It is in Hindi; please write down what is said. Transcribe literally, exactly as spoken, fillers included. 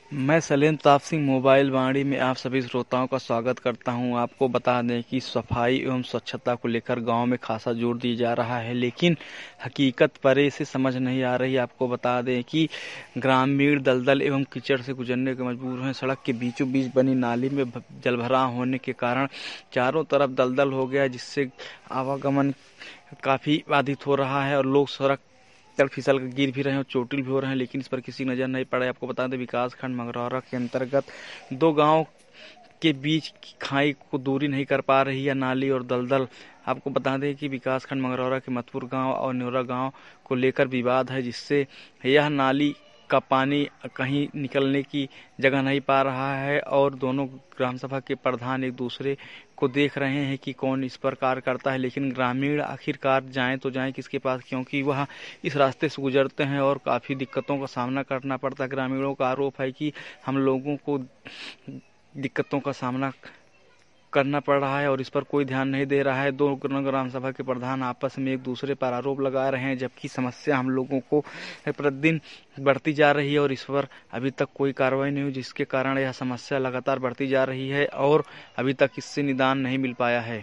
मैं शैलेंद्र प्रताप सिंह मोबाइल वाणी में आप सभी श्रोताओं का स्वागत करता हूं। आपको बता दें कि सफाई एवं स्वच्छता को लेकर गांव में खासा जोर दिया जा रहा है, लेकिन हकीकत परे से समझ नहीं आ रही। आपको बता दें कि ग्रामीण दलदल एवं कीचड़ से गुजरने के मजबूर हैं। सड़क के बीचों बीच बनी नाली में जलभराव होने के कारण चारों तरफ दलदल हो गया, जिससे आवागमन काफ़ी बाधित हो रहा है और लोग सड़क तल फिसल कर गिर भी रहे हैं और चोटिल भी हो रहे हैं, लेकिन इस पर किसी नज़र नहीं पड़ा। आपको बता दें विकास खंड मंगरौरा के अंतर्गत दो गांव के बीच की खाई को दूरी नहीं कर पा रही है नाली और दलदल। आपको बता दें कि विकास खंड मंगरौरा के मतपुर गांव और न्योरा गांव को लेकर विवाद है, जिससे यह नाली का पानी कहीं निकलने की जगह नहीं पा रहा है और दोनों ग्राम सभा के प्रधान एक दूसरे को देख रहे हैं कि कौन इस पर कार्य करता है, लेकिन ग्रामीण आखिरकार जाएं तो जाएं किसके पास, क्योंकि वह इस रास्ते से गुजरते हैं और काफ़ी दिक्कतों का सामना करना पड़ता है। ग्रामीणों का आरोप है कि हम लोगों को दिक्कतों का सामना करना पड़ रहा है और इस पर कोई ध्यान नहीं दे रहा है। दो ग्राम सभा के प्रधान आपस में एक दूसरे पर आरोप लगा रहे हैं, जबकि समस्या हम लोगों को प्रतिदिन बढ़ती जा रही है और इस पर अभी तक कोई कार्रवाई नहीं हुई, जिसके कारण यह समस्या लगातार बढ़ती जा रही है और अभी तक इससे निदान नहीं मिल पाया है।